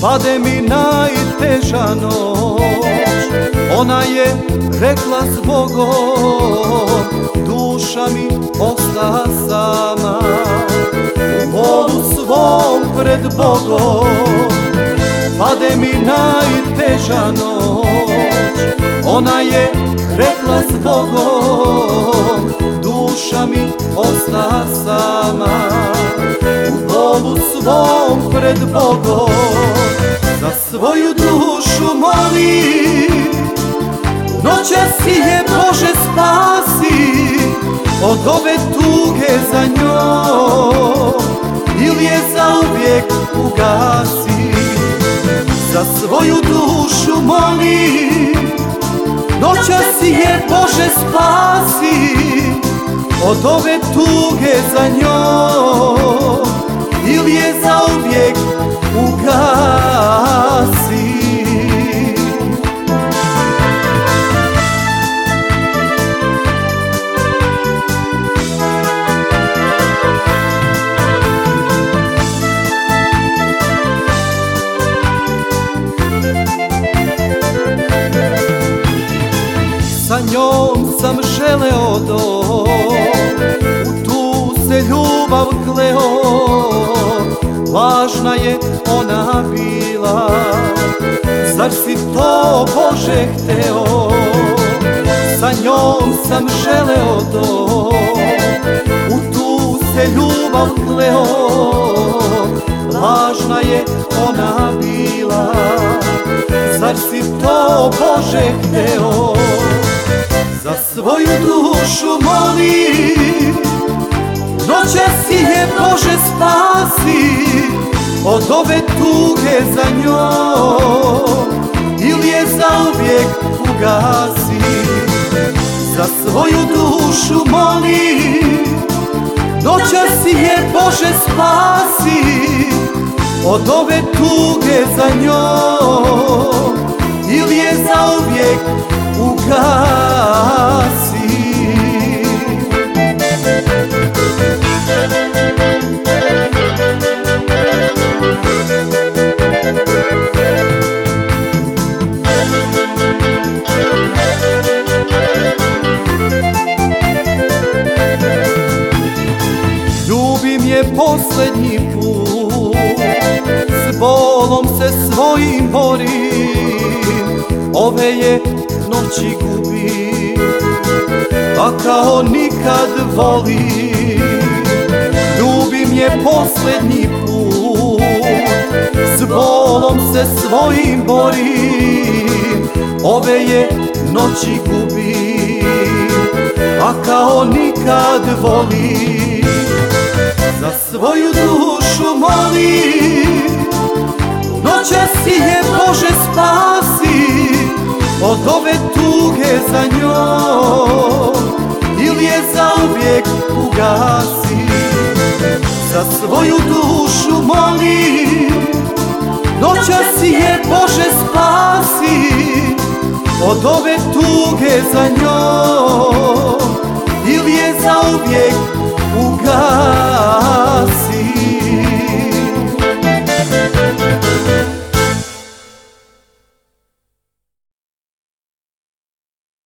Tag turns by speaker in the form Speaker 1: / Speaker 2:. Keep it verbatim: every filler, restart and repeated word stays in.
Speaker 1: pade mi najteža noć. Ona je rekla s Bogom, duša mi osta sama. U bolu svom pred Bogom pade mi najteža noć. Ona je rekla s Bogom, duša mi osta sama. U bolu svom pred Bogom za svoju dušu molim. Noćas je Bože spasi od ove tuge za njom, ili je zauvijek ugasi. Za svoju dušu molim. Noćas je Bože spasi od ove tuge za njom, ili je zauvijek ugasi. Sa njom sam želeo dom, u tu se ljubav kleo. Lažna je ona bila, zar si to Bože hteo? Sa njom sam želeo dom, u tu se ljubav kleo. Lažna je ona bila, zar si to Bože hteo? Za svoju dušu molim. Noćas je Bože spasi od ove tuge za njom, ili je zauvijek ugasi. Za svoju dušu molim. Noćas je Bože spasi od ove tuge za njom, ili je zauvijek ugasi. Ljubim je posljednji put, s bolom se svojim borim. Ove je noći gubim, a kao nikad volim. Ljubim je posljednji put, s bolom se svojim borim. Ove je noći gubim, a kao nikad volim. Za svoju dušu molim. Noćas je Bože spasi od ove tuge za njom, ili je zauvijek ugasi. Za svoju dušu molim. Noćas je Bože spasi od ove tuge za njom, ili je zauvijek